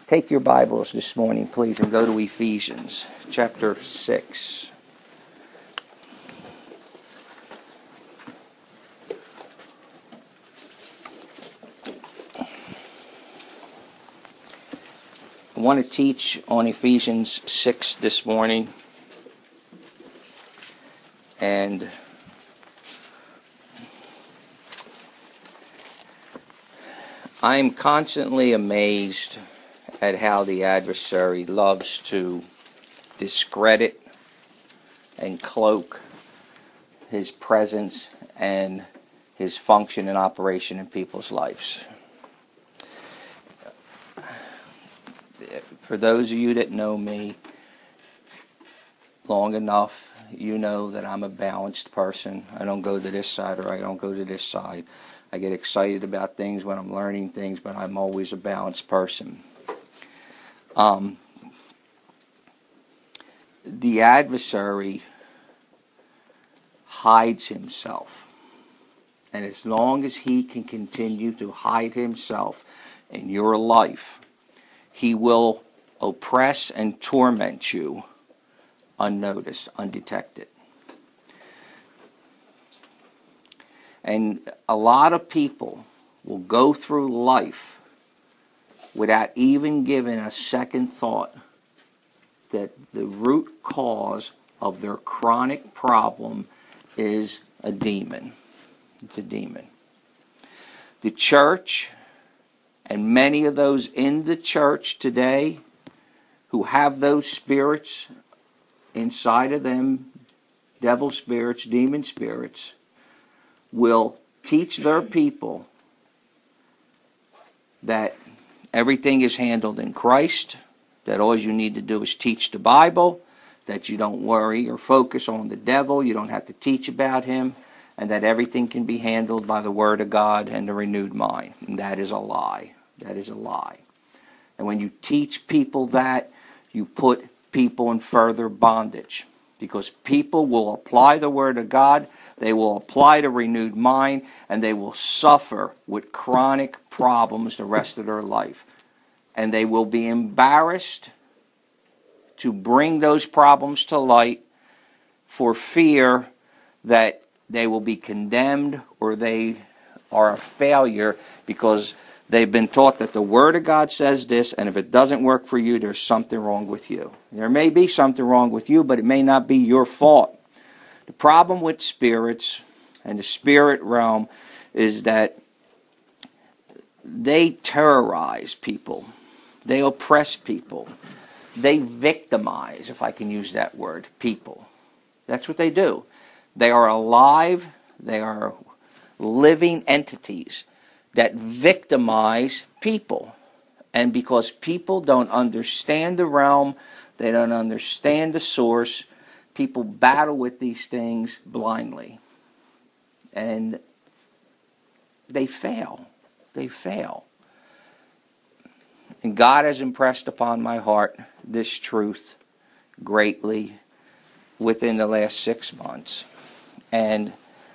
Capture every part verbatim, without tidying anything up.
Take your Bibles this morning, please, and go to Ephesians chapter six. I want to teach on Ephesians six this morning, and I'm constantly amazed at how the adversary loves to discredit and cloak his presence and his function and operation in people's lives. For those of you that know me long enough, you know that I'm a balanced person. I don't go to this side or I don't go to this side. I get excited about things when I'm learning things, but I'm always a balanced person. Um, the adversary hides himself. And as long as he can continue to hide himself in your life, he will oppress and torment you unnoticed, undetected. And a lot of people will go through life without even giving a second thought that the root cause of their chronic problem is a demon. It's a demon. The church, and many of those in the church today who have those spirits inside of them, devil spirits, demon spirits, will teach their people that everything is handled in Christ, that all you need to do is teach the Bible, that you don't worry or focus on the devil, you don't have to teach about him, and that everything can be handled by the Word of God and the renewed mind. And that is a lie. That is a lie. And when you teach people that, you put people in further bondage. Because people will apply the Word of God, they will apply the renewed mind, and they will suffer with chronic problems the rest of their life. And they will be embarrassed to bring those problems to light for fear that they will be condemned or they are a failure because they've been taught that the Word of God says this, and if it doesn't work for you, there's something wrong with you. There may be something wrong with you, but it may not be your fault. The problem with spirits and the spirit realm is that they terrorize people. They oppress people. They victimize, if I can use that word, people. That's what they do. They are alive. They are living entities that victimize people. And because people don't understand the realm, they don't understand the source, people battle with these things blindly. And they fail. They fail. And God has impressed upon my heart this truth greatly within the last six months. And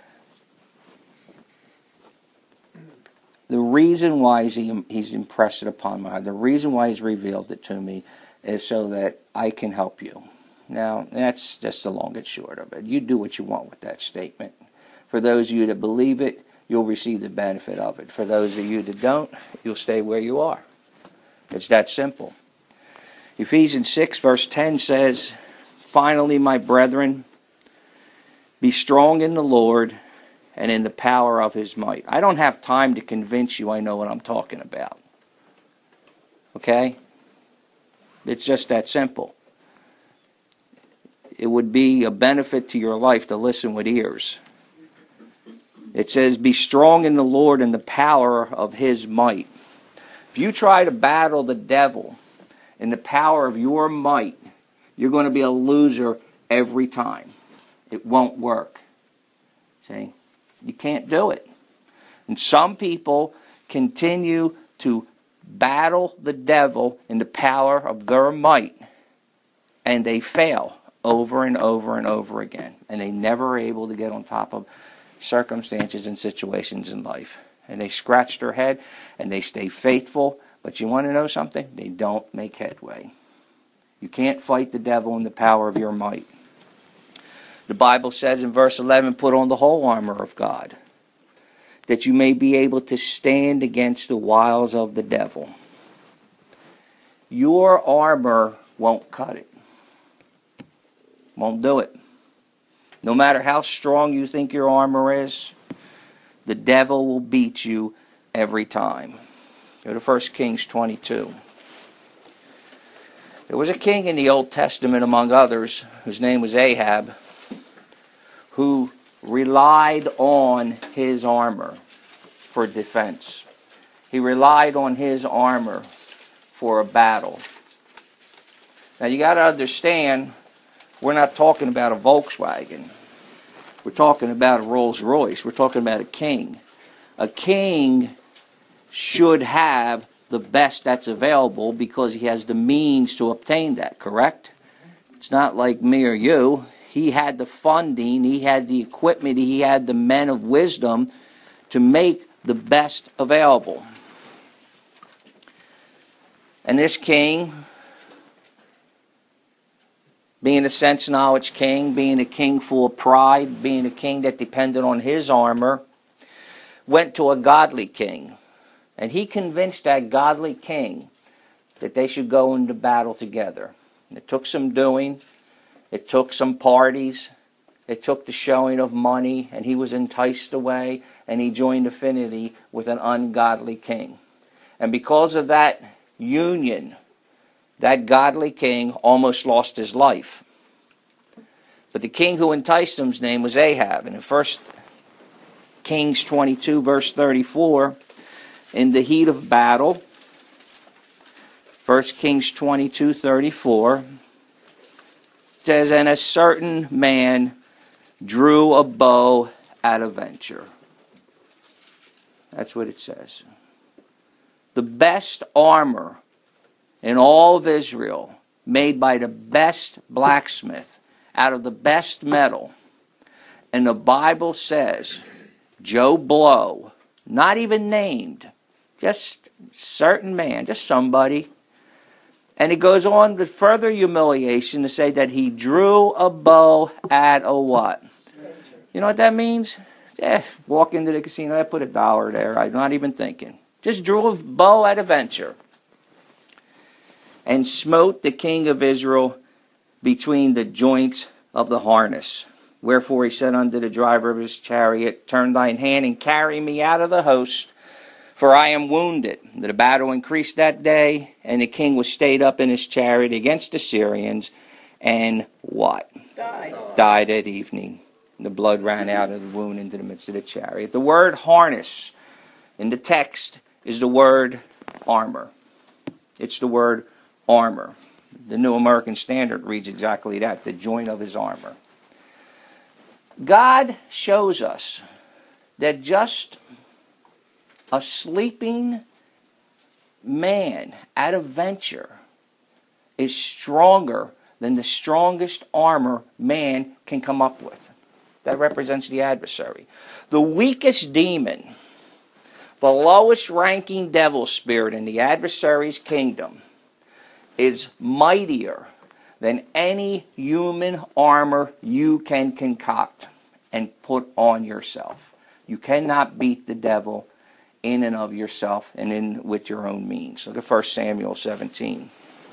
the reason why he, he's impressed it upon my heart, the reason why he's revealed it to me is so that I can help you. Now, that's just the long and short of it. You do what you want with that statement. For those of you that believe it, you'll receive the benefit of it. For those of you that don't, you'll stay where you are. It's that simple. Ephesians six verse ten says, "Finally, my brethren, be strong in the Lord and in the power of His might." I don't have time to convince you I know what I'm talking about. Okay? It's just that simple. It would be a benefit to your life to listen with ears. It says, "Be strong in the Lord and the power of His might." If you try to battle the devil in the power of your might, you're going to be a loser every time. It won't work. See? You can't do it. And some people continue to battle the devil in the power of their might, and they fail over and over and over again. And they never are able to get on top of circumstances and situations in life. And they scratch their head, and they stay faithful, But you want to know something? They don't make headway. You can't fight the devil in the power of your might. The Bible says in verse eleven, put on the whole armor of God, that you may be able to stand against the wiles of the devil. Your armor won't cut it. Won't do it. No matter how strong you think your armor is, the devil will beat you every time. Go to First Kings twenty-two. There was a king in the Old Testament, among others, whose name was Ahab, who relied on his armor for defense. He relied on his armor for a battle. Now you got to understand, we're not talking about a Volkswagen. We're talking about a Rolls Royce. We're talking about a king. A king should have the best that's available because he has the means to obtain that, correct? It's not like me or you. He had the funding, he had the equipment, he had the men of wisdom to make the best available. And this king, being a sense knowledge king, being a king full of pride, being a king that depended on his armor, went to a godly king. And he convinced that godly king that they should go into battle together. And it took some doing. It took some parties. It took the showing of money. And he was enticed away. And he joined affinity with an ungodly king. And because of that union, that godly king almost lost his life. But the king who enticed him's name was Ahab. And in First Kings twenty-two, verse thirty-four, in the heat of battle, First Kings twenty-two, thirty-four, says, and a certain man drew a bow at a venture. That's what it says. The best armor in all of Israel, made by the best blacksmith, out of the best metal. And the Bible says, Joe Blow, not even named, just certain man, just somebody. And it goes on with further humiliation to say that he drew a bow at a what? You know what that means? Yeah, walk into the casino, I put a dollar there, I'm not even thinking. Just drew a bow at a venture. And smote the king of Israel between the joints of the harness. Wherefore he said unto the driver of his chariot, turn thine hand and carry me out of the host, for I am wounded. The battle increased that day, and the king was stayed up in his chariot against the Syrians, and what? Died. Died at evening. The blood ran out of the wound into the midst of the chariot. The word harness in the text is the word armor. It's the word armor. The New American Standard reads exactly that, the joint of his armor. God shows us that just a sleeping man at a venture is stronger than the strongest armor man can come up with. That represents the adversary. The weakest demon, the lowest ranking devil spirit in the adversary's kingdom, is mightier than any human armor you can concoct and put on yourself. You cannot beat the devil in and of yourself and in with your own means. Look at First Samuel seventeen.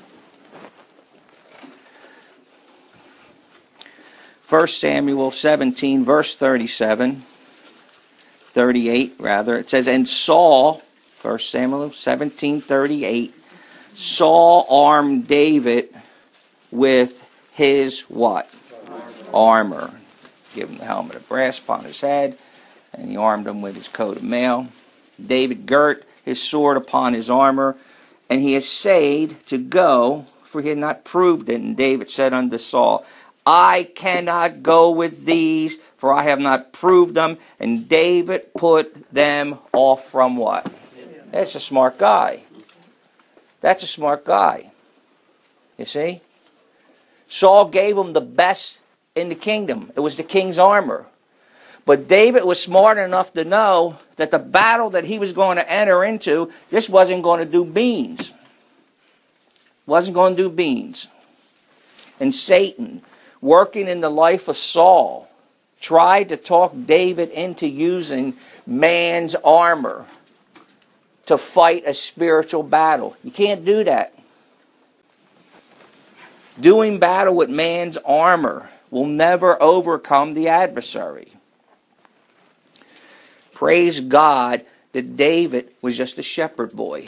First Samuel seventeen, verse thirty-seven, thirty-eight rather. It says, and Saul, First Samuel seventeen, thirty-eight, Saul armed David with his what? Armor. Armor. Give him the helmet of brass upon his head, and he armed him with his coat of mail. David girt his sword upon his armor, and he essayed to go, for he had not proved it. And David said unto Saul, I cannot go with these, for I have not proved them. And David put them off from what? That's a smart guy. That's a smart guy. You see? Saul gave him the best in the kingdom. It was the king's armor. But David was smart enough to know that the battle that he was going to enter into, this wasn't going to do beans. Wasn't going to do beans. And Satan, working in the life of Saul, tried to talk David into using man's armor to fight a spiritual battle. You can't do that. Doing battle with man's armor will never overcome the adversary. Praise God that David was just a shepherd boy.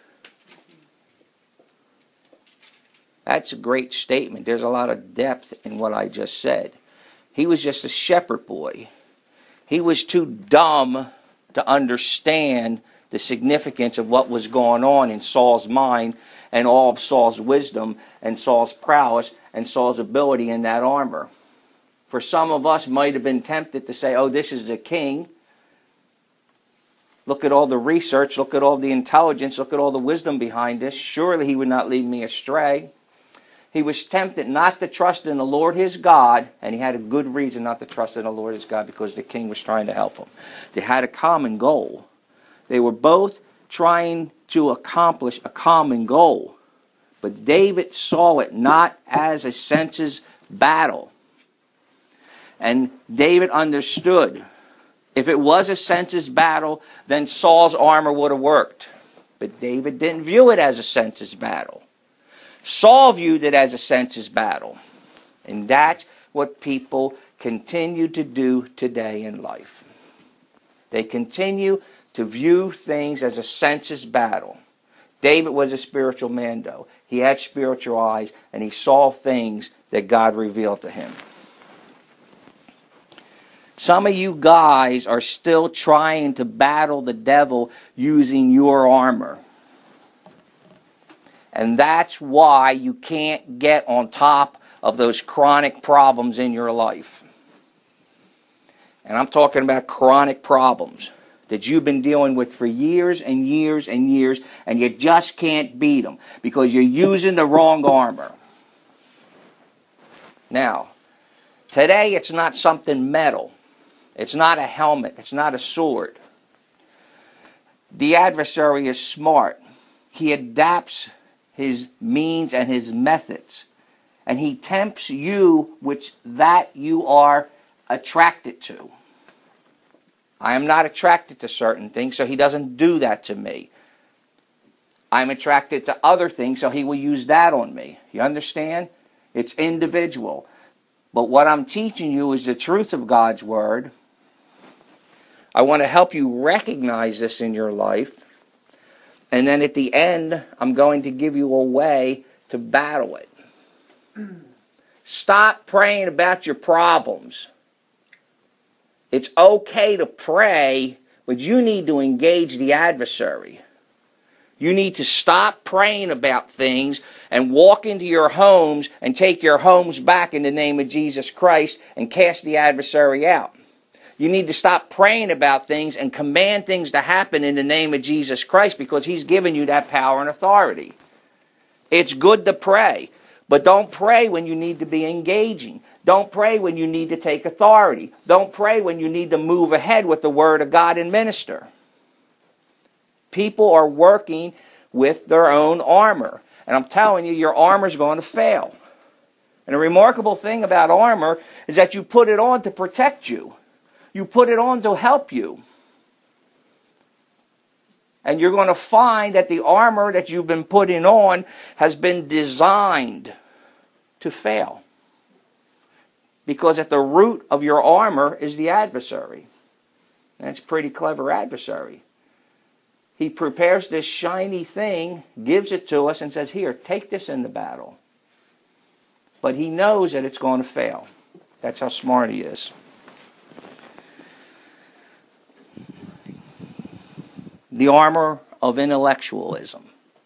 That's a great statement. There's a lot of depth in what I just said. He was just a shepherd boy. He was too dumb to understand the significance of what was going on in Saul's mind and all of Saul's wisdom and Saul's prowess and Saul's ability in that armor. For some of us might have been tempted to say, oh, this is the king. Look at all the research, look at all the intelligence, look at all the wisdom behind this. Surely he would not lead me astray. He was tempted not to trust in the Lord his God, and he had a good reason not to trust in the Lord his God, because the king was trying to help him. They had a common goal. They were both trying to accomplish a common goal. But David saw it not as a senses battle. And David understood, if it was a senses battle, then Saul's armor would have worked. But David didn't view it as a senses battle. Saul viewed it as a senses battle. And that's what people continue to do today in life. They continue to view things as a senses battle. David was a spiritual man, though. He had spiritual eyes, and he saw things that God revealed to him. Some of you guys are still trying to battle the devil using your armor. And that's why you can't get on top of those chronic problems in your life. And I'm talking about chronic problems that you've been dealing with for years and years and years, and you just can't beat them because you're using the wrong armor. Now, today it's not something metal. It's not a helmet. It's not a sword. The adversary is smart. He adapts his means and his methods. And he tempts you which that you are attracted to. I am not attracted to certain things, so he doesn't do that to me. I'm attracted to other things, so he will use that on me. You understand? It's individual. But what I'm teaching you is the truth of God's Word. I want to help you recognize this in your life. And then at the end, I'm going to give you a way to battle it. Stop praying about your problems. It's okay to pray, but you need to engage the adversary. You need to stop praying about things and walk into your homes and take your homes back in the name of Jesus Christ and cast the adversary out. You need to stop praying about things and command things to happen in the name of Jesus Christ, because he's given you that power and authority. It's good to pray, but don't pray when you need to be engaging. Don't pray when you need to take authority. Don't pray when you need to move ahead with the Word of God and minister. People are working with their own armor. And I'm telling you, your armor is going to fail. And the remarkable thing about armor is that you put it on to protect you. You put it on to help you. And you're going to find that the armor that you've been putting on has been designed to fail. Because at the root of your armor is the adversary. And it's a pretty clever adversary. He prepares this shiny thing, gives it to us, and says, here, take this into battle. But he knows that it's going to fail. That's how smart he is. The armor of intellectualism.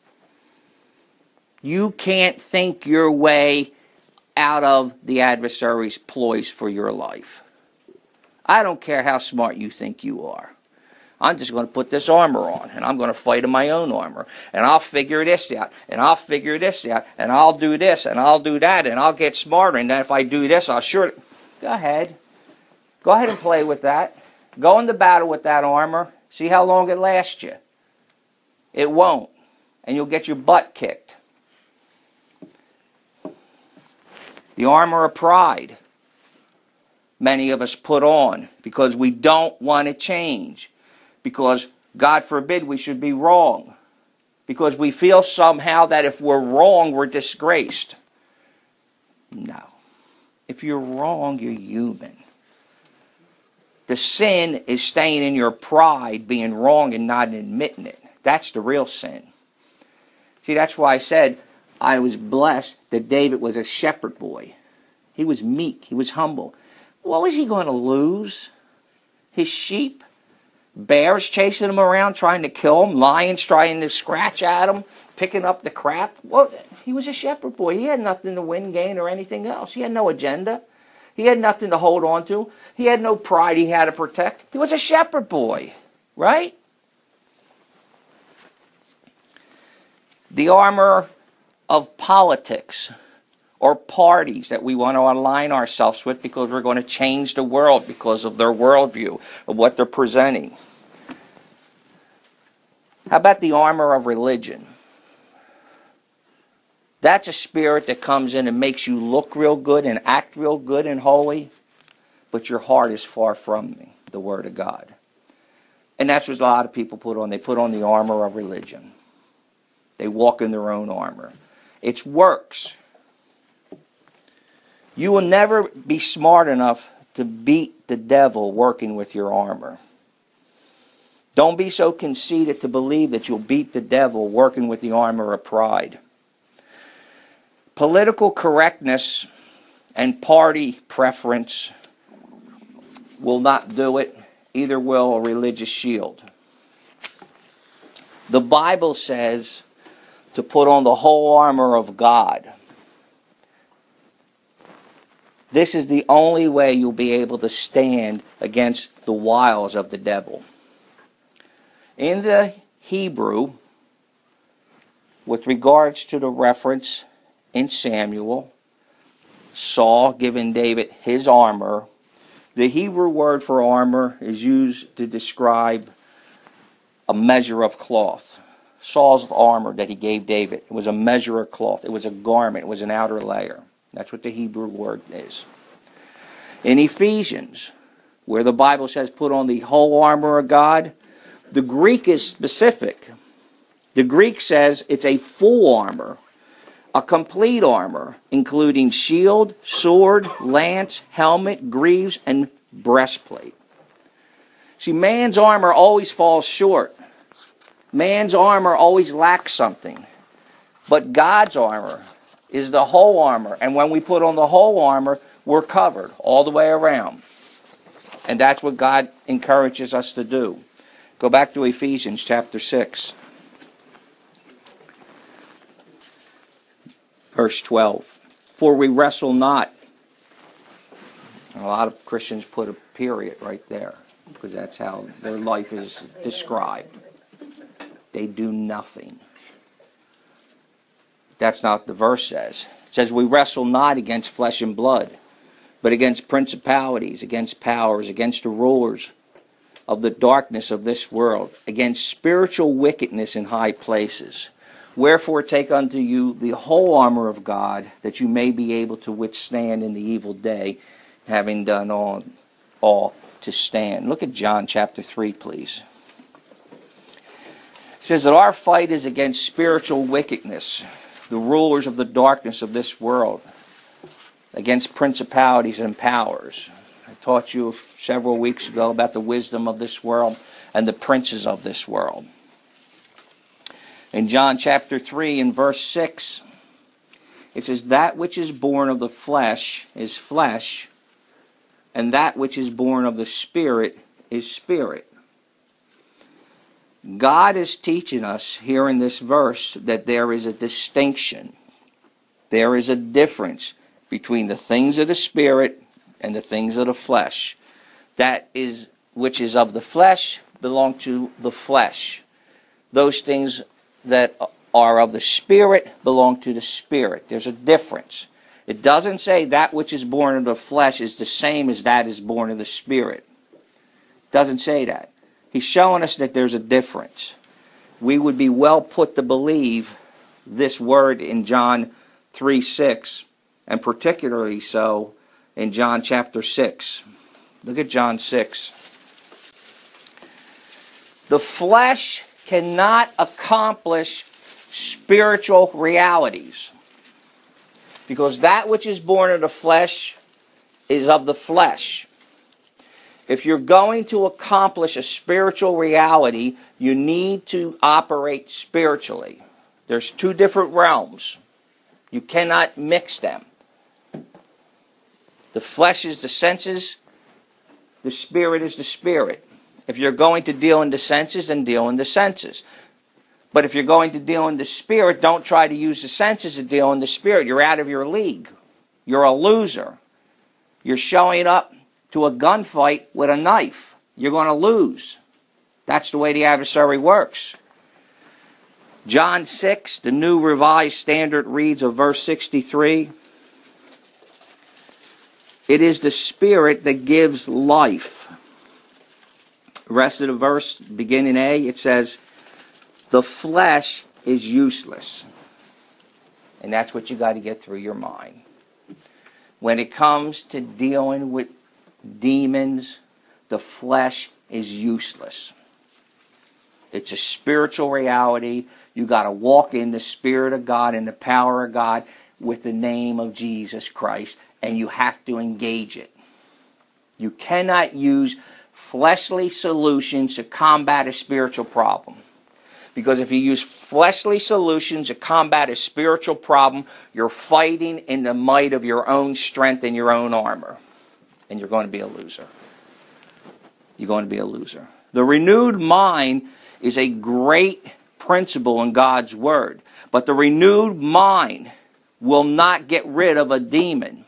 You can't think your way out of the adversary's ploys for your life. I don't care how smart you think you are. I'm just going to put this armor on, and I'm going to fight in my own armor, and I'll figure this out, and I'll figure this out, and I'll do this, and I'll do that, and I'll get smarter, and then if I do this, I'll sure... Go ahead. Go ahead and play with that. Go into battle with that armor. See how long it lasts you. It won't. And you'll get your butt kicked. The armor of pride. Many of us put on because we don't want to change. Because, God forbid, we should be wrong. Because we feel somehow that if we're wrong, we're disgraced. No. If you're wrong, you're human. The sin is staying in your pride, being wrong and not admitting it. That's the real sin. See, that's why I said I was blessed that David was a shepherd boy. He was meek. He was humble. What was he going to lose? His sheep? Bears chasing him around, trying to kill him? Lions trying to scratch at him? Picking up the crap? Well, he was a shepherd boy. He had nothing to win, gain, or anything else. He had no agenda. He had nothing to hold on to. He had no pride he had to protect. He was a shepherd boy, right? The armor of politics or parties that we want to align ourselves with because we're going to change the world because of their worldview, of what they're presenting. How about the armor of religion? That's a spirit that comes in and makes you look real good and act real good and holy, but your heart is far from me, the Word of God. And that's what a lot of people put on. They put on the armor of religion. They walk in their own armor. It's works. You will never be smart enough to beat the devil working with your armor. Don't be so conceited to believe that you'll beat the devil working with the armor of pride. Political correctness and party preference will not do it. Either will a religious shield. The Bible says to put on the whole armor of God. This is the only way you'll be able to stand against the wiles of the devil. In the Hebrew, with regards to the reference in Samuel, Saul giving David his armor, the Hebrew word for armor is used to describe a measure of cloth. Saul's armor that he gave David, it was a measure of cloth. It was a garment. It was an outer layer. That's what the Hebrew word is. In Ephesians, where the Bible says put on the whole armor of God, the Greek is specific. The Greek says it's a full armor, a complete armor, including shield, sword, lance, helmet, greaves, and breastplate. See, man's armor always falls short. Man's armor always lacks something. But God's armor is the whole armor. And when we put on the whole armor, we're covered all the way around. And that's what God encourages us to do. Go back to Ephesians chapter six. Verse twelve. For we wrestle not. And a lot of Christians put a period right there, because that's how their life is described. They do nothing. That's not what the verse says. It says, we wrestle not against flesh and blood, but against principalities, against powers, against the rulers of the darkness of this world, against spiritual wickedness in high places. Wherefore take unto you the whole armor of God, that you may be able to withstand in the evil day, having done all, all to stand. Look at John chapter three, please. It says that our fight is against spiritual wickedness, the rulers of the darkness of this world, against principalities and powers. I taught you several weeks ago about the wisdom of this world and the princes of this world. In John chapter three and verse six, it says, that which is born of the flesh is flesh, and that which is born of the Spirit is spirit. God is teaching us here in this verse that there is a distinction. There is a difference between the things of the Spirit and the things of the flesh. That is, which is of the flesh, belong to the flesh. Those things that are of the Spirit belong to the Spirit. There's a difference. It doesn't say that which is born of the flesh is the same as that is born of the Spirit. It doesn't say that. He's showing us that there's a difference. We would be well put to believe this word in John three six, and particularly so in John chapter six. Look at John six. The flesh cannot accomplish spiritual realities, because that which is born of the flesh is of the flesh. If you're going to accomplish a spiritual reality, you need to operate spiritually. There's two different realms. You cannot mix them. The flesh is the senses. The spirit is the spirit. If you're going to deal in the senses, then deal in the senses. But if you're going to deal in the spirit, don't try to use the senses to deal in the spirit. You're out of your league. You're a loser. You're showing up to a gunfight with a knife. You're going to lose. That's the way the adversary works. John six, the New Revised Standard reads of verse sixty-three. It is the Spirit that gives life. The rest of the verse, beginning A, it says, the flesh is useless. And that's what you got to get through your mind. When it comes to dealing with demons, the flesh is useless. It's a spiritual reality. You got to walk in the Spirit of God and the power of God with the name of Jesus Christ, and you have to engage it. You cannot use fleshly solutions to combat a spiritual problem. Because if you use fleshly solutions to combat a spiritual problem, you're fighting in the might of your own strength and your own armor. And you're going to be a loser. You're going to be a loser. The renewed mind is a great principle in God's Word. But the renewed mind will not get rid of a demon.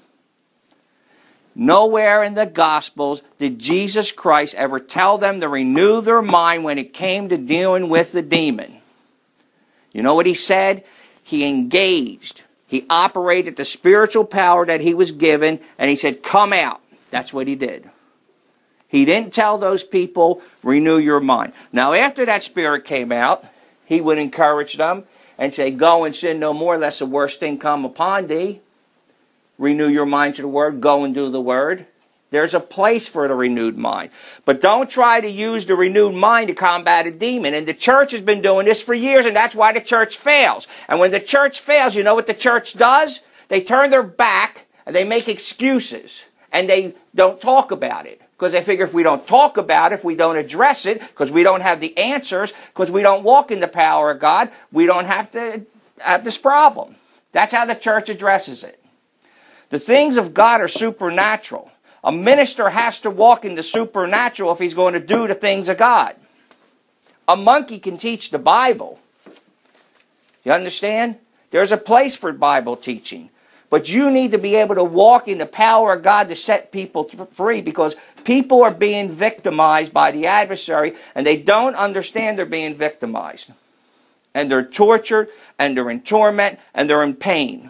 Nowhere in the Gospels did Jesus Christ ever tell them to renew their mind when it came to dealing with the demon. You know what he said? He engaged. He operated the spiritual power that he was given, and he said, come out. That's what he did. He didn't tell those people, renew your mind. Now, after that spirit came out, he would encourage them and say, go and sin no more, lest the worst thing come upon thee. Renew your mind to the Word. Go and do the Word. There's a place for the renewed mind. But don't try to use the renewed mind to combat a demon. And the church has been doing this for years, and that's why the church fails. And when the church fails, you know what the church does? They turn their back, and they make excuses. And they don't talk about it. Because they figure if we don't talk about it, if we don't address it, because we don't have the answers, because we don't walk in the power of God, we don't have to have this problem. That's how the church addresses it. The things of God are supernatural. A minister has to walk in the supernatural if he's going to do the things of God. A monkey can teach the Bible. You understand? There's a place for Bible teaching. But you need to be able to walk in the power of God to set people free, because people are being victimized by the adversary and they don't understand they're being victimized. And they're tortured and they're in torment and they're in pain.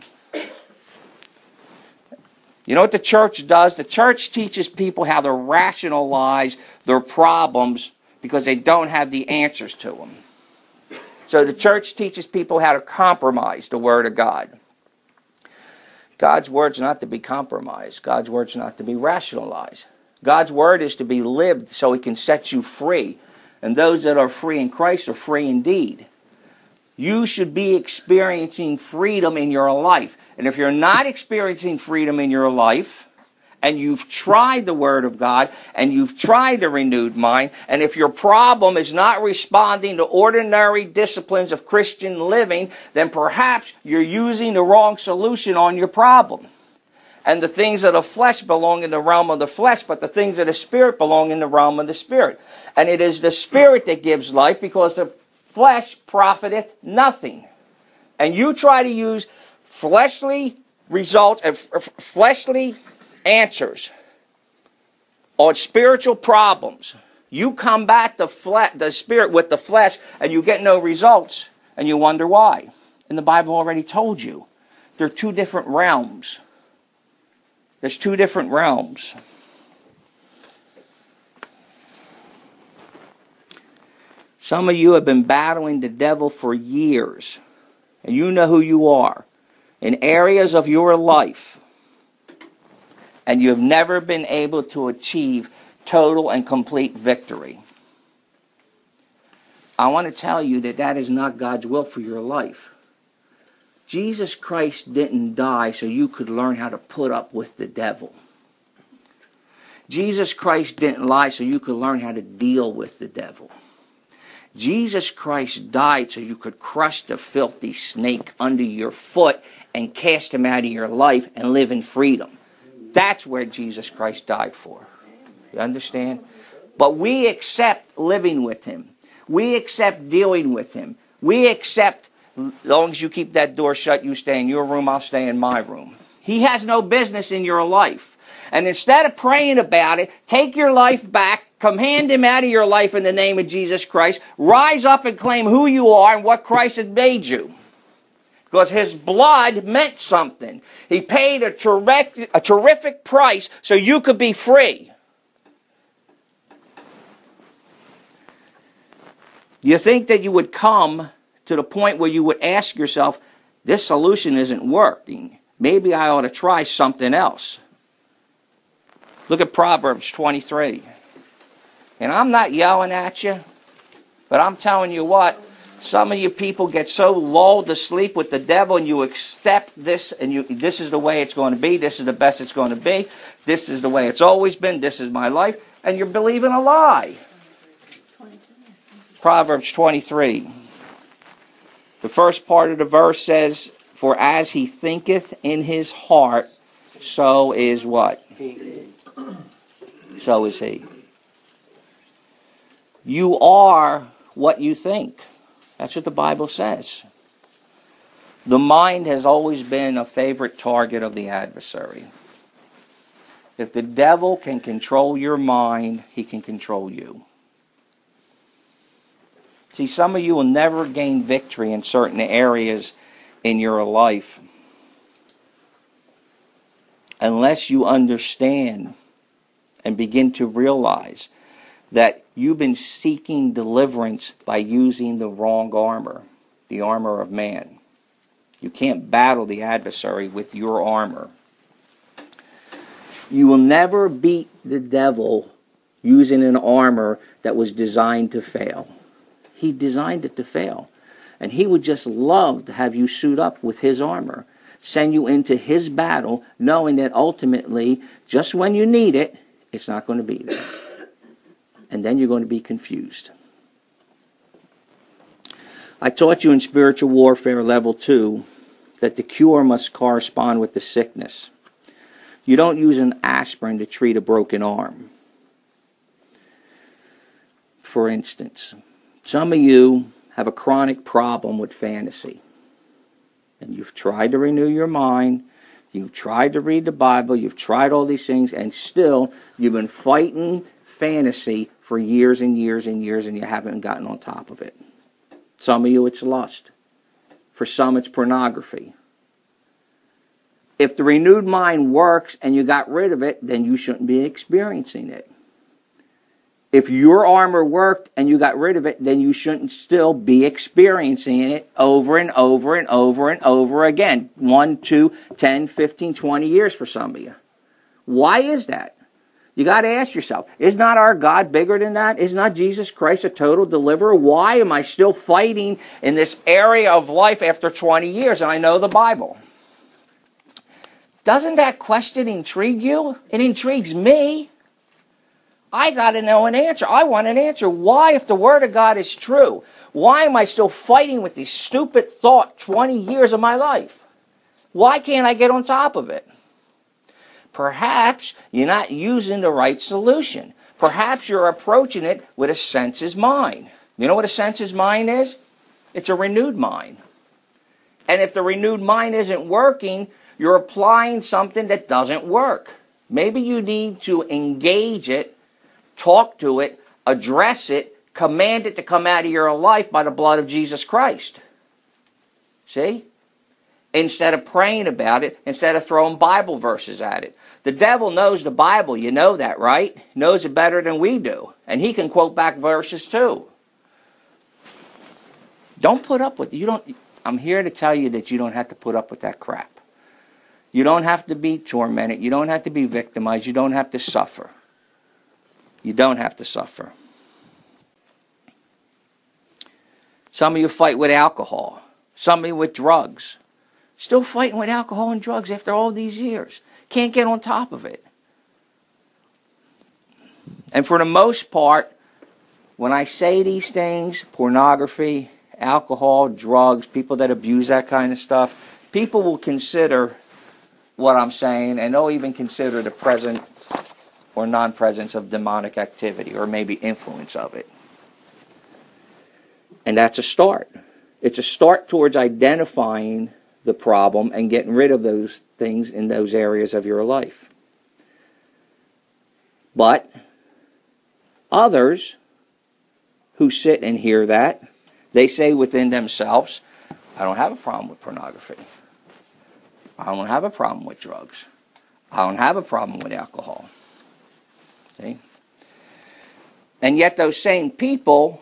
You know what the church does? The church teaches people how to rationalize their problems because they don't have the answers to them. So the church teaches people how to compromise the Word of God. God's Word's not to be compromised. God's Word's not to be rationalized. God's Word is to be lived so He can set you free. And those that are free in Christ are free indeed. You should be experiencing freedom in your life. And if you're not experiencing freedom in your life, and you've tried the Word of God, and you've tried a renewed mind, and if your problem is not responding to ordinary disciplines of Christian living, then perhaps you're using the wrong solution on your problem. And the things of the flesh belong in the realm of the flesh, but the things of the Spirit belong in the realm of the Spirit. And it is the Spirit that gives life, because the flesh profiteth nothing. And you try to use fleshly results, uh, fleshly answers on spiritual problems. You combat the flesh, the spirit with the flesh, and you get no results, and you wonder why. And the Bible already told you. They're two different realms. There's two different realms. Some of you have been battling the devil for years, and you know who you are in areas of your life, and you have never been able to achieve total and complete victory. I want to tell you that that is not God's will for your life. Jesus Christ didn't die so you could learn how to put up with the devil. Jesus Christ didn't lie so you could learn how to deal with the devil. Jesus Christ died so you could crush the filthy snake under your foot and cast him out of your life and live in freedom. That's where Jesus Christ died for. You understand? But we accept living with him. We accept dealing with him. We accept, as long as you keep that door shut, you stay in your room, I'll stay in my room. He has no business in your life. And instead of praying about it, take your life back, command him out of your life in the name of Jesus Christ, rise up and claim who you are and what Christ has made you. Because his blood meant something. He paid a terrific, a terrific price so you could be free. You think that you would come to the point where you would ask yourself, this solution isn't working. Maybe I ought to try something else. Look at Proverbs twenty-three. And I'm not yelling at you, but I'm telling you what, some of you people get so lulled to sleep with the devil and you accept this and you this is the way it's going to be, this is the best it's going to be, this is the way it's always been, this is my life, and you're believing a lie. Proverbs twenty-three. The first part of the verse says, for as he thinketh in his heart, so is what? So is he. You are what you think. That's what the Bible says. The mind has always been a favorite target of the adversary. If the devil can control your mind, he can control you. See, some of you will never gain victory in certain areas in your life unless you understand and begin to realize that you've been seeking deliverance by using the wrong armor, the armor of man. You can't battle the adversary with your armor. You will never beat the devil using an armor that was designed to fail. He designed it to fail. And he would just love to have you suit up with his armor, send you into his battle, knowing that ultimately, just when you need it, it's not going to be there. And then you're going to be confused. I taught you in Spiritual Warfare Level two that the cure must correspond with the sickness. You don't use an aspirin to treat a broken arm. For instance, some of you have a chronic problem with fantasy. And you've tried to renew your mind. You've tried to read the Bible. You've tried all these things. And still, you've been fighting fantasy for years and years and years. And you haven't gotten on top of it. Some of you, it's lust. For some, it's pornography. If the renewed mind works and you got rid of it, then you shouldn't be experiencing it. If your armor worked and you got rid of it, then you shouldn't still be experiencing it over and over and over and over again. One, two, ten, fifteen, twenty years for some of you. Why is that? You got to ask yourself, is not our God bigger than that? Is not Jesus Christ a total deliverer? Why am I still fighting in this area of life after twenty years and I know the Bible? Doesn't that question intrigue you? It intrigues me. I got to know an answer. I want an answer. Why, if the Word of God is true, why am I still fighting with this stupid thought twenty years of my life? Why can't I get on top of it? Perhaps you're not using the right solution. Perhaps you're approaching it with a senses mind. You know what a senses mind is? It's a renewed mind. And if the renewed mind isn't working, you're applying something that doesn't work. Maybe you need to engage it, talk to it, address it, command it to come out of your life by the blood of Jesus Christ. See? instead of praying about it, instead of throwing Bible verses at it. The devil knows the Bible. You know that, right? He knows it better than we do. And he can quote back verses too. Don't put up with, you don't, I'm here to tell you that you don't have to put up with that crap. You don't have to be tormented. You don't have to be victimized. You don't have to suffer. You don't have to suffer. Some of you fight with alcohol. Some of you with drugs. Still fighting with alcohol and drugs after all these years. Can't get on top of it. And for the most part, when I say these things, pornography, alcohol, drugs, people that abuse that kind of stuff, people will consider what I'm saying, and they'll even consider the present or non-presence of demonic activity, or maybe influence of it. And that's a start. It's a start towards identifying the problem and getting rid of those things in those areas of your life. But others who sit and hear that, they say within themselves, I don't have a problem with pornography. I don't have a problem with drugs. I don't have a problem with alcohol. See? And yet those same people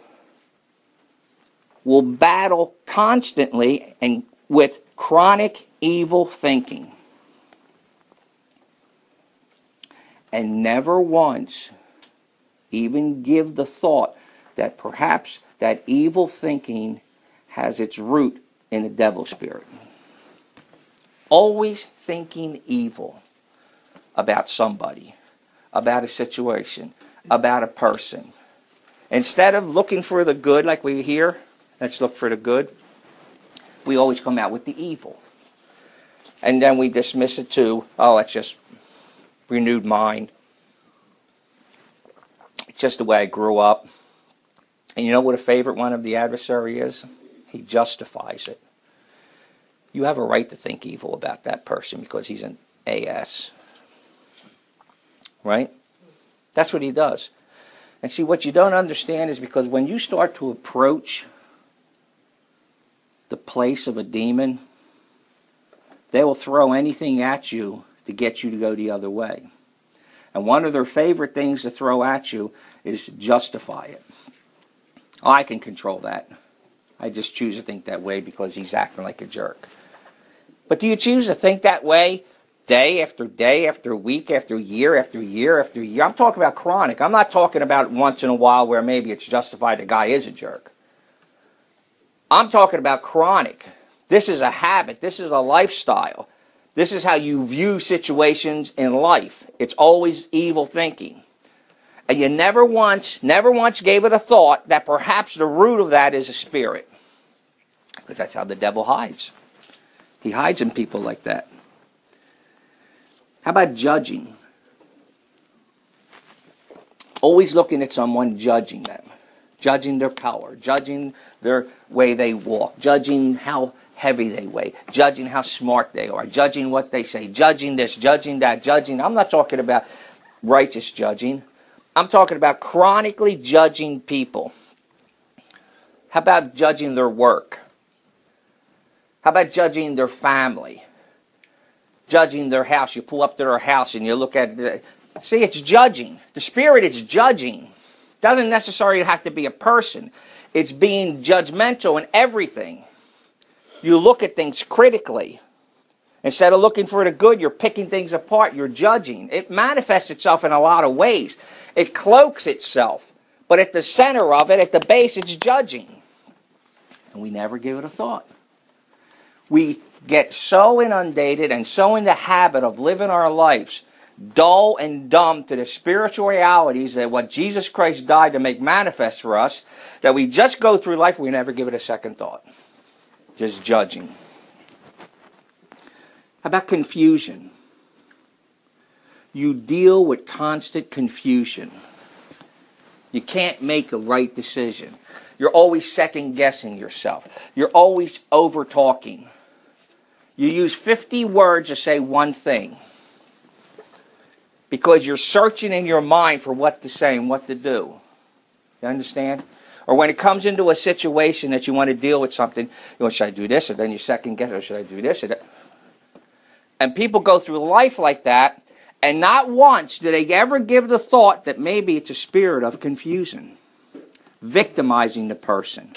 will battle constantly and with chronic evil thinking. And never once even give the thought that perhaps that evil thinking has its root in the devil spirit. Always thinking evil about somebody, about a situation, about a person. Instead of looking for the good like we hear, let's look for the good, we always come out with the evil. And then we dismiss it to, oh, it's just renewed mind. It's just the way I grew up. And you know what a favorite one of the adversary is? He justifies it. You have a right to think evil about that person because he's an A S. Right? That's what he does. And see, what you don't understand is because when you start to approach the place of a demon, they will throw anything at you to get you to go the other way. And one of their favorite things to throw at you is justify it. Oh, I can control that. I just choose to think that way because he's acting like a jerk. But do you choose to think that way day after day after week after year after year after year? I'm talking about chronic. I'm not talking about once in a while where maybe it's justified the guy is a jerk. I'm talking about chronic. This is a habit. This is a lifestyle. This is how you view situations in life. It's always evil thinking. And you never once, never once gave it a thought that perhaps the root of that is a spirit. Because that's how the devil hides. He hides in people like that. How about judging? Always looking at someone, judging them. Judging their power. Judging their way they walk. Judging how heavy they weigh. Judging how smart they are. Judging what they say. Judging this, judging that, judging. I'm not talking about righteous judging. I'm talking about chronically judging people. How about judging their work? How about judging their family? Judging their house. You pull up to their house and you look at it. See, it's judging. The spirit is judging. It doesn't necessarily have to be a person. It's being judgmental in everything. You look at things critically. Instead of looking for the good, you're picking things apart. You're judging. It manifests itself in a lot of ways. It cloaks itself. But at the center of it, at the base, it's judging. And we never give it a thought. We get so inundated and so in the habit of living our lives dull and dumb to the spiritual realities that what Jesus Christ died to make manifest for us, that we just go through life and we never give it a second thought. Just judging. How about confusion? You deal with constant confusion. You can't make a right decision. You're always second-guessing yourself. You're always over-talking. You use fifty words to say one thing. Because you're searching in your mind for what to say and what to do. You understand? Or when it comes into a situation that you want to deal with something, you know, should I do this? Or then you second guess, or should I do this? Or that? And people go through life like that, and not once do they ever give the thought that maybe it's a spirit of confusion, victimizing the person.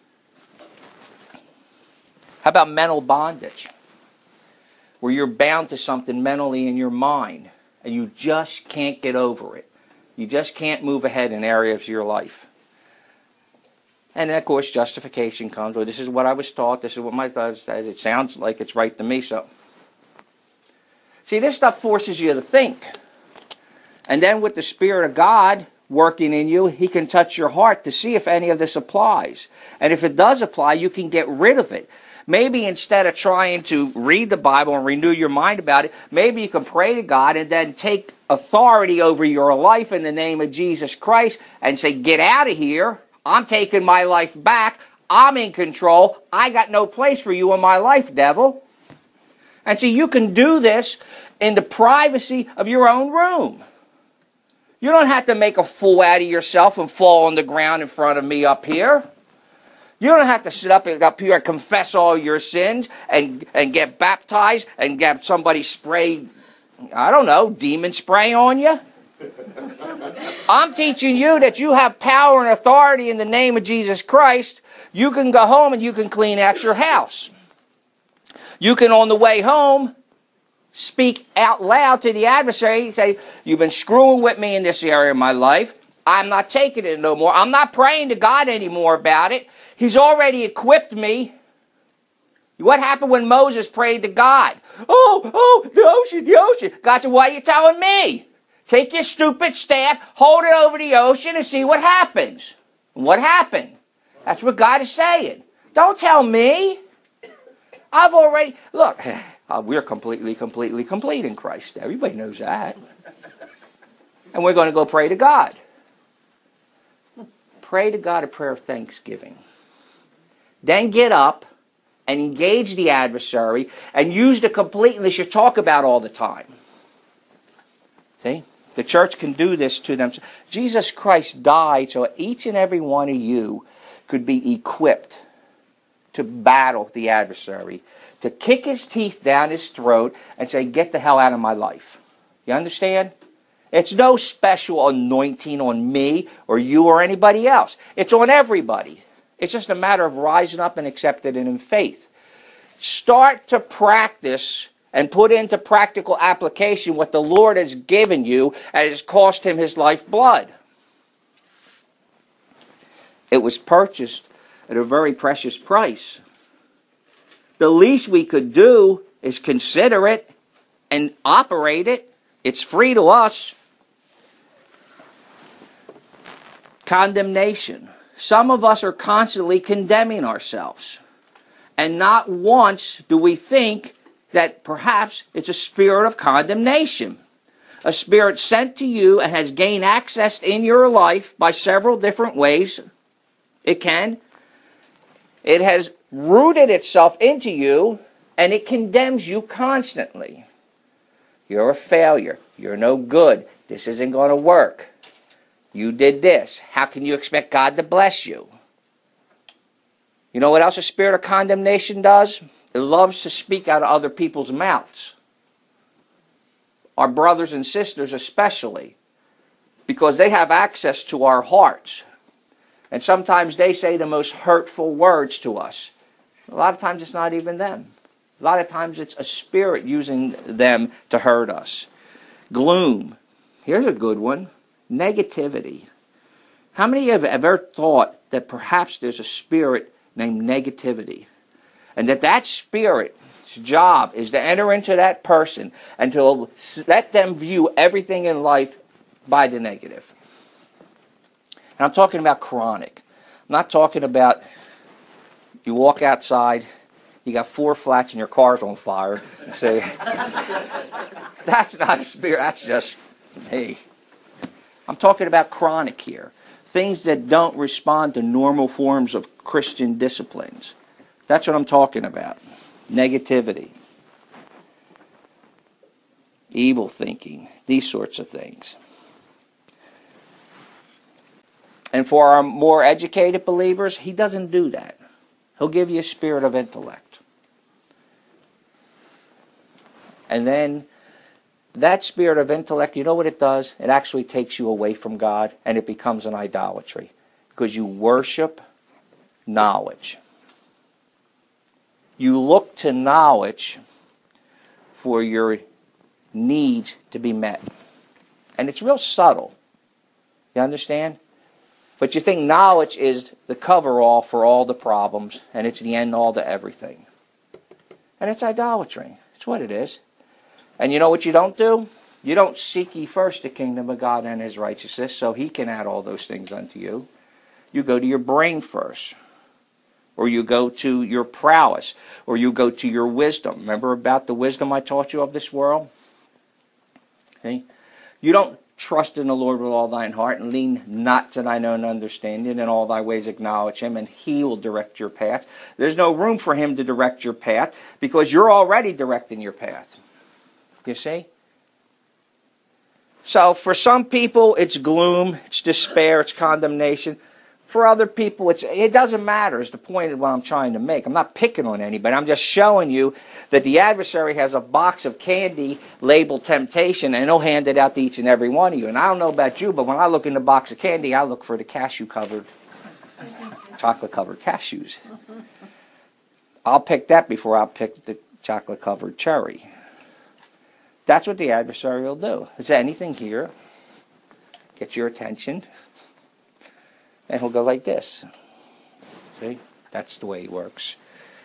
How about mental bondage? Where you're bound to something mentally in your mind, and you just can't get over it. You just can't move ahead in areas of your life. And then, of course, justification comes. Well, this is what I was taught. This is what my thought says. It sounds like it's right to me, so. See, this stuff forces you to think. And then with the Spirit of God working in you, He can touch your heart to see if any of this applies. And if it does apply, you can get rid of it. Maybe instead of trying to read the Bible and renew your mind about it, maybe you can pray to God and then take authority over your life in the name of Jesus Christ and say, get out of here. I'm taking my life back. I'm in control. I got no place for you in my life, devil. And see, you can do this in the privacy of your own room. You don't have to make a fool out of yourself and fall on the ground in front of me up here. You don't have to sit up, up here and confess all your sins and, and get baptized and get somebody spray, I don't know, demon spray on you. I'm teaching you that you have power and authority in the name of Jesus Christ. You can go home and you can clean out your house. You can, on the way home, speak out loud to the adversary. Say, you've been screwing with me in this area of my life. I'm not taking it no more. I'm not praying to God anymore about it. He's already equipped me. What happened when Moses prayed to God? Oh, oh, the ocean, the ocean. God said, why are you telling me? Take your stupid staff, hold it over the ocean, and see what happens. And what happened? That's what God is saying. Don't tell me. I've already... Look, we're completely, completely complete in Christ. Everybody knows that. And we're going to go pray to God. Pray to God a prayer of thanksgiving. Then get up and engage the adversary and use the completeness you talk about all the time. See? The church can do this to them. Jesus Christ died so each and every one of you could be equipped to battle the adversary, to kick his teeth down his throat and say, get the hell out of my life. You understand? It's no special anointing on me or you or anybody else. It's on everybody. It's just a matter of rising up and accepting it in faith. Start to practice and put into practical application what the Lord has given you and has cost Him His lifeblood. It was purchased at a very precious price. The least we could do is consider it and operate it. It's free to us. Condemnation. Some of us are constantly condemning ourselves. And not once do we think that perhaps it's a spirit of condemnation. A spirit sent to you and has gained access in your life by several different ways. It can. It has rooted itself into you and it condemns you constantly. You're a failure. You're no good. This isn't going to work. You did this. How can you expect God to bless you? You know what else a spirit of condemnation does? It loves to speak out of other people's mouths. Our brothers and sisters especially. Because they have access to our hearts. And sometimes they say the most hurtful words to us. A lot of times it's not even them. A lot of times it's a spirit using them to hurt us. Gloom. Here's a good one. Negativity. How many have ever thought that perhaps there's a spirit named negativity? And that that spirit's job is to enter into that person and to let them view everything in life by the negative. And I'm talking about chronic. I'm not talking about you walk outside, you got four flats and your car's on fire. And say, that's not a spirit, that's just me. I'm talking about chronic here. Things that don't respond to normal forms of Christian disciplines. That's what I'm talking about. Negativity. Evil thinking. These sorts of things. And for our more educated believers, he doesn't do that. He'll give you a spirit of intellect. And then that spirit of intellect, you know what it does? It actually takes you away from God, and it becomes an idolatry. Because you worship knowledge. You look to knowledge for your needs to be met. And it's real subtle. You understand? But you think knowledge is the cover-all for all the problems, and it's the end-all to everything. And it's idolatry. It's what it is. And you know what you don't do? You don't seek ye first the kingdom of God and his righteousness, so he can add all those things unto you. You go to your brain first. Or you go to your prowess. Or you go to your wisdom. Remember about the wisdom I taught you of this world? Okay? You don't trust in the Lord with all thine heart, and lean not to thine own understanding. In all thy ways acknowledge him, and he will direct your path. There's no room for him to direct your path, because you're already directing your path. You see? So for some people, it's gloom, it's despair, it's condemnation. For other people, it's, it doesn't matter is the point of what I'm trying to make. I'm not picking on anybody. I'm just showing you that the adversary has a box of candy labeled temptation, and he'll hand it out to each and every one of you. And I don't know about you, but when I look in the box of candy, I look for the cashew-covered, chocolate-covered cashews. I'll pick that before I'll pick the chocolate-covered cherry. That's what the adversary will do. Is there anything here? Get your attention. And he'll go like this. See? That's the way he works.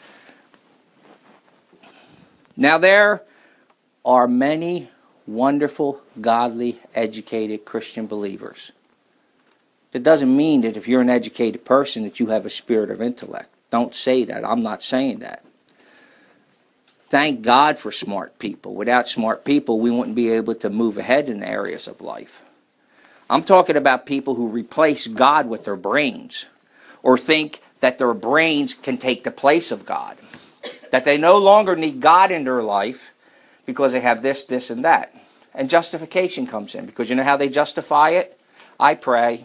Now there are many wonderful, godly, educated Christian believers. That doesn't mean that if you're an educated person that you have a spirit of intellect. Don't say that. I'm not saying that. Thank God for smart people. Without smart people, we wouldn't be able to move ahead in areas of life. I'm talking about people who replace God with their brains, or think that their brains can take the place of God. That they no longer need God in their life because they have this, this, and that. And justification comes in, because you know how they justify it? I pray.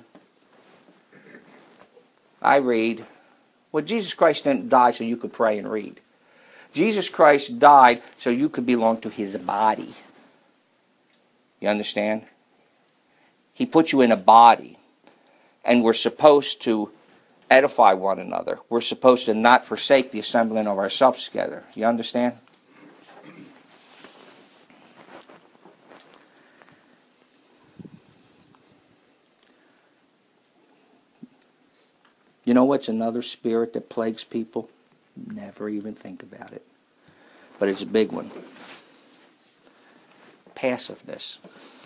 I read. Well, Jesus Christ didn't die so you could pray and read. Jesus Christ died so you could belong to his body. You understand? He put you in a body. And we're supposed to edify one another. We're supposed to not forsake the assembling of ourselves together. You understand? You know what's another spirit that plagues people? Never even think about it. But it's a big one. Passiveness.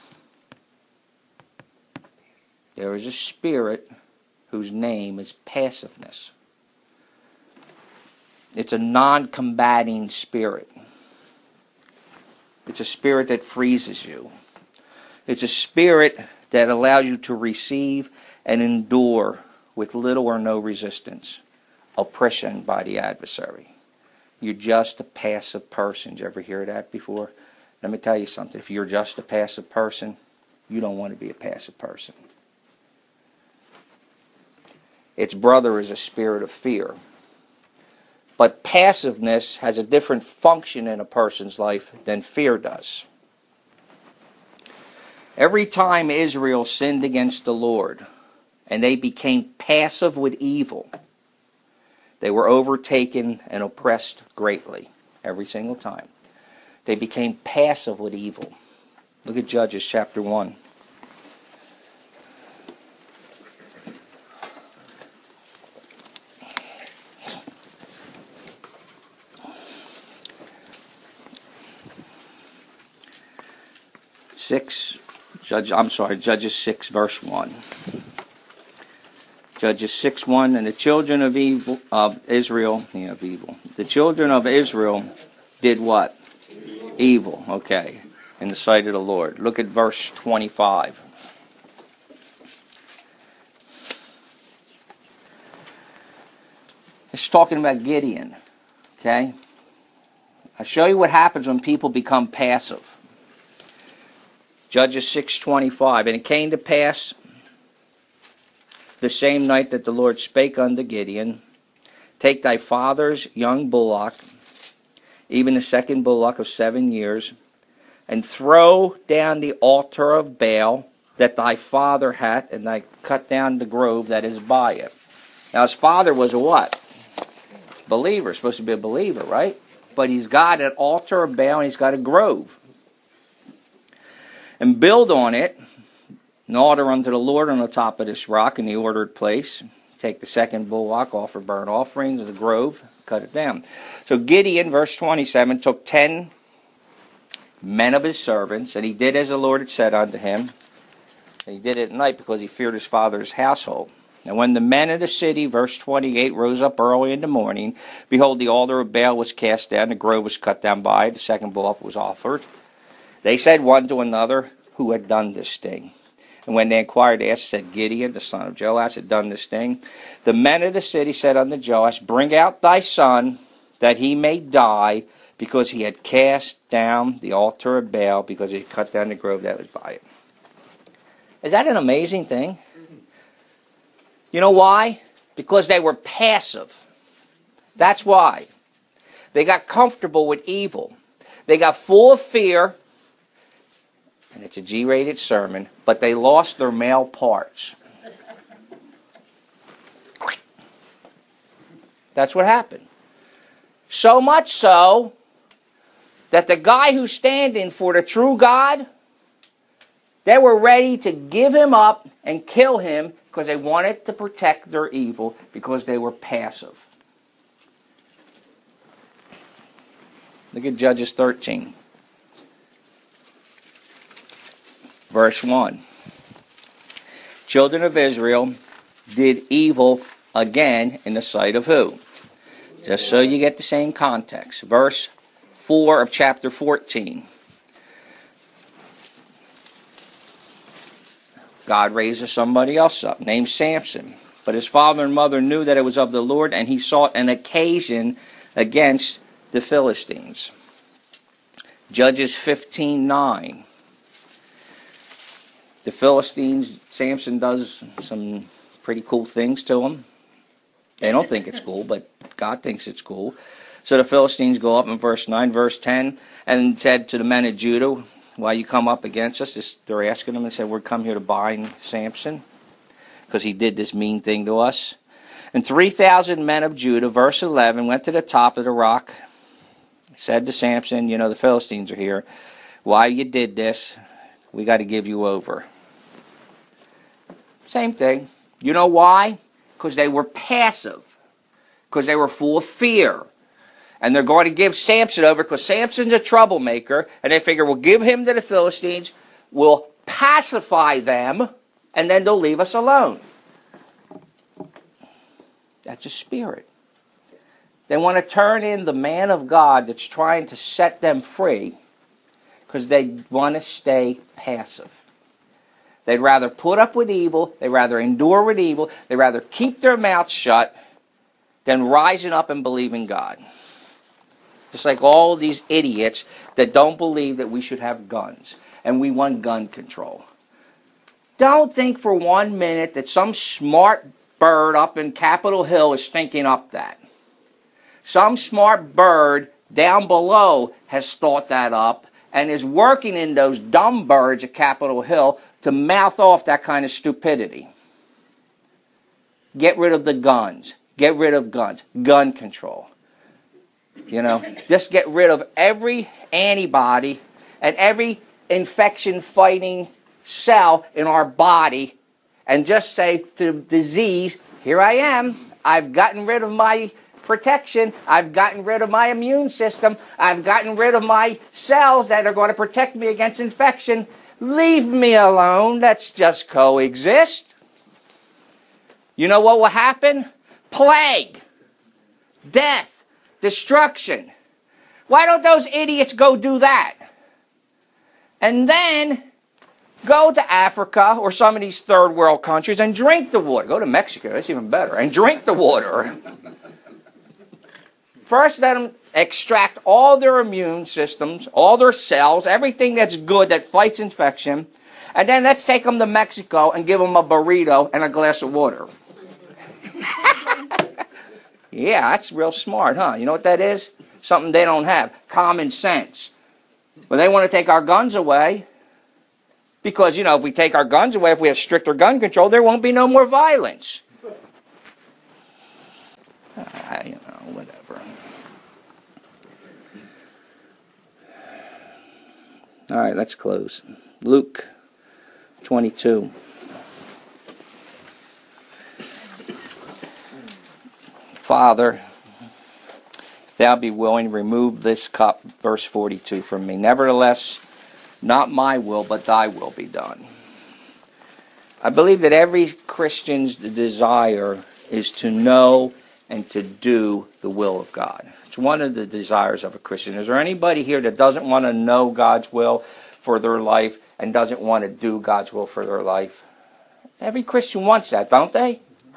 There is a spirit whose name is passiveness. It's a non-combating spirit. It's a spirit that freezes you. It's a spirit that allows you to receive and endure with little or no resistance oppression by the adversary. You're just a passive person. Did you ever hear that before? Let me tell you something. If you're just a passive person, you don't want to be a passive person. Its brother is a spirit of fear. But passiveness has a different function in a person's life than fear does. Every time Israel sinned against the Lord and they became passive with evil, they were overtaken and oppressed greatly every single time. They became passive with evil. Look at Judges chapter one. Six, Judge, I'm sorry, Judges six, verse one. Judges six one, and the children of evil of Israel, yeah, of evil. The children of Israel did what? Evil. Evil, okay, in the sight of the Lord. Look at verse twenty-five. It's talking about Gideon, okay? I'll show you what happens when people become passive. Judges six twenty-five, and it came to pass the same night that the Lord spake unto Gideon, take thy father's young bullock, even the second bullock of seven years, and throw down the altar of Baal that thy father hath, and thy cut down the grove that is by it. Now his father was a what? Believer, supposed to be a believer, right? But he's got an altar of Baal and he's got a grove. And build on it an altar unto the Lord on the top of this rock in the ordered place. Take the second bullock, offer burnt offering to the grove, cut it down. So Gideon, verse twenty-seven, took ten men of his servants, and he did as the Lord had said unto him. And he did it at night because he feared his father's household. And when the men of the city, verse twenty-eight, rose up early in the morning, behold, the altar of Baal was cast down, the grove was cut down by it, the second bullock was offered. They said one to another, who had done this thing? And when they inquired, they asked, said Gideon, the son of Joash, had done this thing. The men of the city said unto Joash, bring out thy son, that he may die, because he had cast down the altar of Baal, because he had cut down the grove that was by it. Is that an amazing thing? You know why? Because they were passive. That's why. They got comfortable with evil. They got full of fear, and it's a G-rated sermon, but they lost their male parts. That's what happened. So much so that the guy who's standing for the true God, they were ready to give him up and kill him because they wanted to protect their evil, because they were passive. Look at Judges thirteen. Verse one. Children of Israel did evil again in the sight of who? Just so you get the same context. Verse four of chapter fourteen. God raises somebody else up, named Samson. But his father and mother knew that it was of the Lord, and he sought an occasion against the Philistines. Judges fifteen nine. The Philistines, Samson does some pretty cool things to them. They don't think it's cool, but God thinks it's cool. So the Philistines go up in verse nine, verse ten, and said to the men of Judah, why you come up against us? This, they're asking him and said, we're come here to bind Samson because he did this mean thing to us. And three thousand men of Judah, verse eleven, went to the top of the rock, said to Samson, you know, the Philistines are here. Why you did this, we got to give you over. Same thing. You know why? Because they were passive. Because they were full of fear. And they're going to give Samson over because Samson's a troublemaker. And they figure, we'll give him to the Philistines. We'll pacify them. And then they'll leave us alone. That's a spirit. They want to turn in the man of God that's trying to set them free because they want to stay passive. They'd rather put up with evil. They'd rather endure with evil. They'd rather keep their mouths shut than rising up and believing God. Just like all these idiots that don't believe that we should have guns and we want gun control. Don't think for one minute that some smart bird up in Capitol Hill is thinking up that. Some smart bird down below has thought that up and is working in those dumb birds at Capitol Hill to mouth off that kind of stupidity. Get rid of the guns. Get rid of guns. Gun control. You know, just get rid of every antibody and every infection-fighting cell in our body and just say to the disease, here I am. I've gotten rid of my protection. I've gotten rid of my immune system. I've gotten rid of my cells that are going to protect me against infection. Leave me alone. Let's just coexist. You know what will happen? Plague. Death. Destruction. Why don't those idiots go do that? And then go to Africa or some of these third world countries and drink the water. Go to Mexico, that's even better. And drink the water. First, let them extract all their immune systems, all their cells, everything that's good that fights infection, And then let's take them to Mexico and give them a burrito and a glass of water. Yeah, that's real smart, huh? You know what that is? Something they don't have. Common sense. Well, they want to take our guns away. Because, you know, if we take our guns away, if we have stricter gun control, there won't be no more violence. Uh, you know, whatever. All right, let's close. Luke twenty-two. Father, if thou be willing, remove this cup, verse forty-two, from me. Nevertheless, not my will, but thy will be done. I believe that every Christian's desire is to know and to do the will of God. It's one of the desires of a Christian. Is there anybody here that doesn't want to know God's will for their life and doesn't want to do God's will for their life? Every Christian wants that, don't they?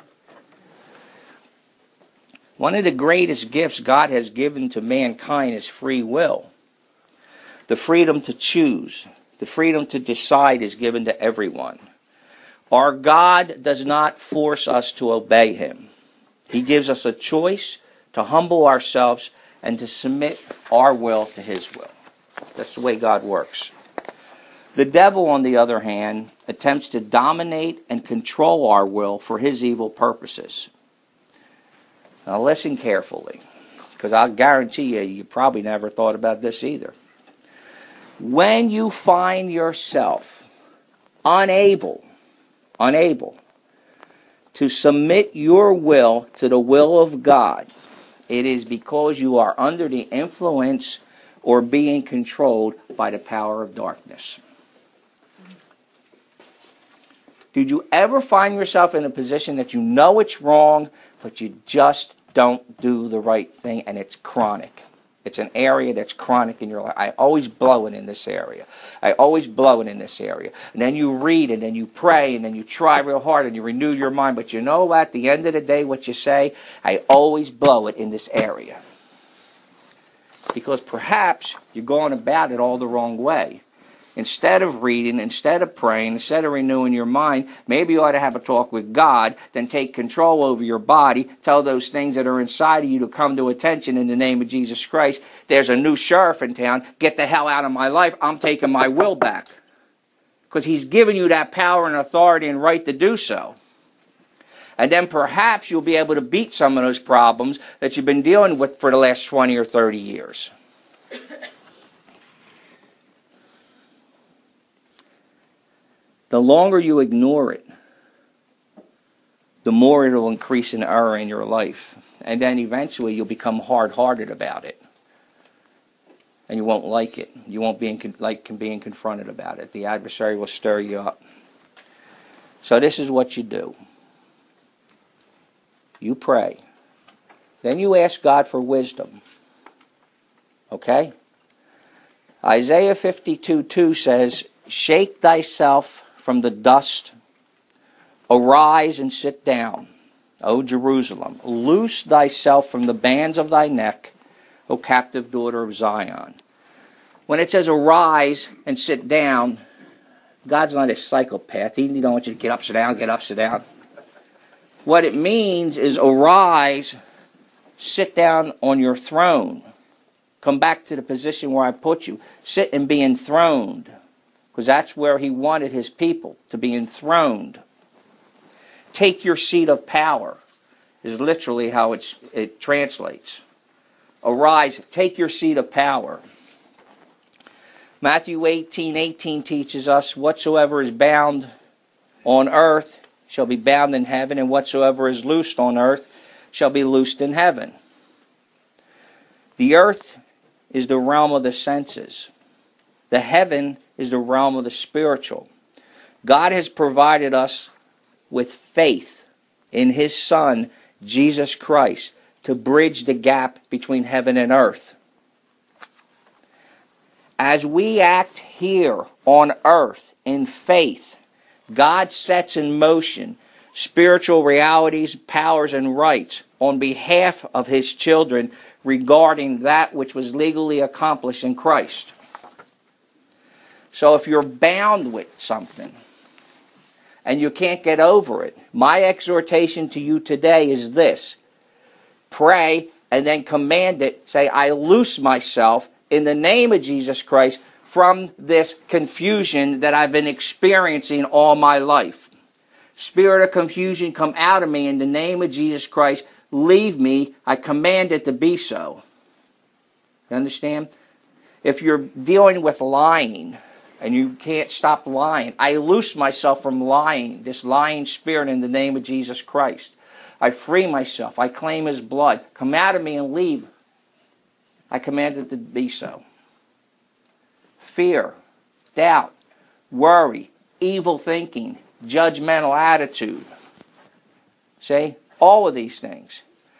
One of the greatest gifts God has given to mankind is free will. The freedom to choose, the freedom to decide is given to everyone. Our God does not force us to obey Him. He gives us a choice to humble ourselves and to submit our will to His will. That's the way God works. The devil, on the other hand, attempts to dominate and control our will for his evil purposes. Now listen carefully, because I'll guarantee you, you probably never thought about this either. When you find yourself unable, unable to submit your will to the will of God, it is because you are under the influence or being controlled by the power of darkness. Did you ever find yourself in a position that you know it's wrong, but you just don't do the right thing, and it's chronic? It's an area that's chronic in your life. I always blow it in this area. I always blow it in this area. And then you read, and then you pray, and then you try real hard, and you renew your mind. But you know what? At the end of the day, what you say, I always blow it in this area. Because perhaps you're going about it all the wrong way. Instead of reading, instead of praying, instead of renewing your mind, maybe you ought to have a talk with God, then take control over your body, tell those things that are inside of you to come to attention in the name of Jesus Christ. There's a new sheriff in town. Get the hell out of my life. I'm taking my will back. Because he's given you that power and authority and right to do so. And then perhaps you'll be able to beat some of those problems that you've been dealing with for the last twenty or thirty years. The longer you ignore it, the more it will increase in error in your life. And then eventually you'll become hard-hearted about it. And you won't like it. You won't be in, like being confronted about it. The adversary will stir you up. So this is what you do. You pray. Then you ask God for wisdom. Okay? Isaiah fifty-two two says, "Shake thyself from the dust, arise and sit down, O Jerusalem. Loose thyself from the bands of thy neck, O captive daughter of Zion." When it says arise and sit down, God's not a psychopath. He don't want you to get up, sit down, get up, sit down. What it means is arise, sit down on your throne. Come back to the position where I put you. Sit and be enthroned. Because that's where he wanted his people, to be enthroned. Take your seat of power is literally how it's, it translates. Arise, take your seat of power. Matthew eighteen eighteen teaches us, "Whatsoever is bound on earth shall be bound in heaven, and whatsoever is loosed on earth shall be loosed in heaven." The earth is the realm of the senses. The heaven is the realm of the spiritual. God has provided us with faith in His Son, Jesus Christ, to bridge the gap between heaven and earth. As we act here on earth in faith, God sets in motion spiritual realities, powers, and rights on behalf of His children regarding that which was legally accomplished in Christ. So if you're bound with something and you can't get over it, my exhortation to you today is this. Pray and then command it. Say, I loose myself in the name of Jesus Christ from this confusion that I've been experiencing all my life. Spirit of confusion, come out of me in the name of Jesus Christ. Leave me. I command it to be so. You understand? If you're dealing with lying and you can't stop lying, I loose myself from lying, this lying spirit in the name of Jesus Christ. I free myself. I claim His blood. Come out of me and leave. I command it to be so. Fear, doubt, worry, evil thinking, judgmental attitude. See? All of these things.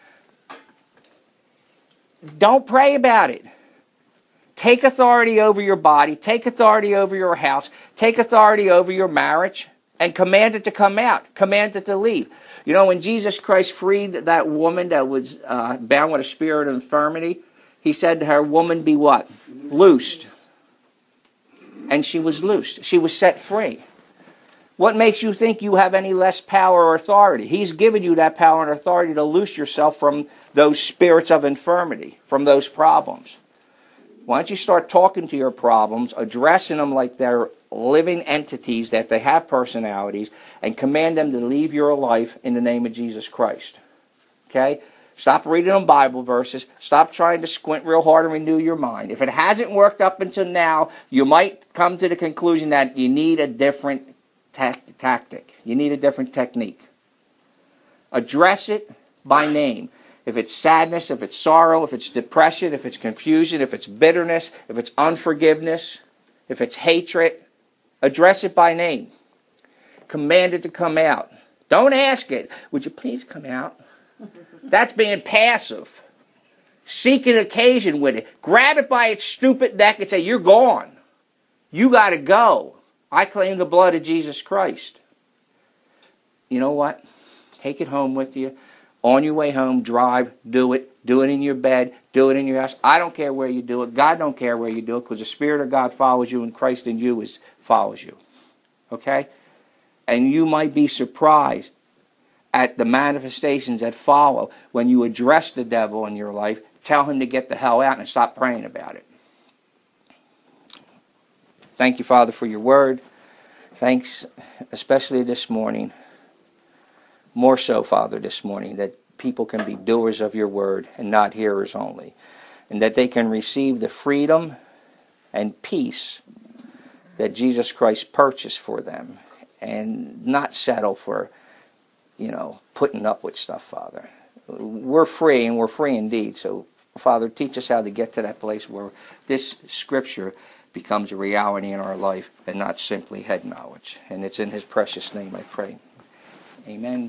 Don't pray about it. Take authority over your body. Take authority over your house. Take authority over your marriage. And command it to come out. Command it to leave. You know, when Jesus Christ freed that woman that was uh, bound with a spirit of infirmity, He said to her, woman, be what? Loosed. And she was loosed. She was set free. What makes you think you have any less power or authority? He's given you that power and authority to loose yourself from those spirits of infirmity, from those problems. Why don't you start talking to your problems, addressing them like they're living entities, that they have personalities, and command them to leave your life in the name of Jesus Christ. Okay? Stop reading them Bible verses. Stop trying to squint real hard and renew your mind. If it hasn't worked up until now, you might come to the conclusion that you need a different ta- tactic. You need a different technique. Address it by name. If it's sadness, if it's sorrow, if it's depression, if it's confusion, if it's bitterness, if it's unforgiveness, if it's hatred, address it by name. Command it to come out. Don't ask it, would you please come out? That's being passive. Seek an occasion with it. Grab it by its stupid neck and say, you're gone. You got to go. I claim the blood of Jesus Christ. You know what? Take it home with you. On your way home, drive, do it. Do it in your bed. Do it in your house. I don't care where you do it. God don't care where you do it, because the Spirit of God follows you and Christ in you is follows you. Okay? And you might be surprised at the manifestations that follow when you address the devil in your life, tell him to get the hell out and stop praying about it. Thank you, Father, for your word. Thanks, especially this morning. More so, Father, this morning, that people can be doers of your word and not hearers only. And that they can receive the freedom and peace that Jesus Christ purchased for them. And not settle for, you know, putting up with stuff, Father. We're free, and we're free indeed. So, Father, teach us how to get to that place where this Scripture becomes a reality in our life and not simply head knowledge. And it's in His precious name I pray. Amen.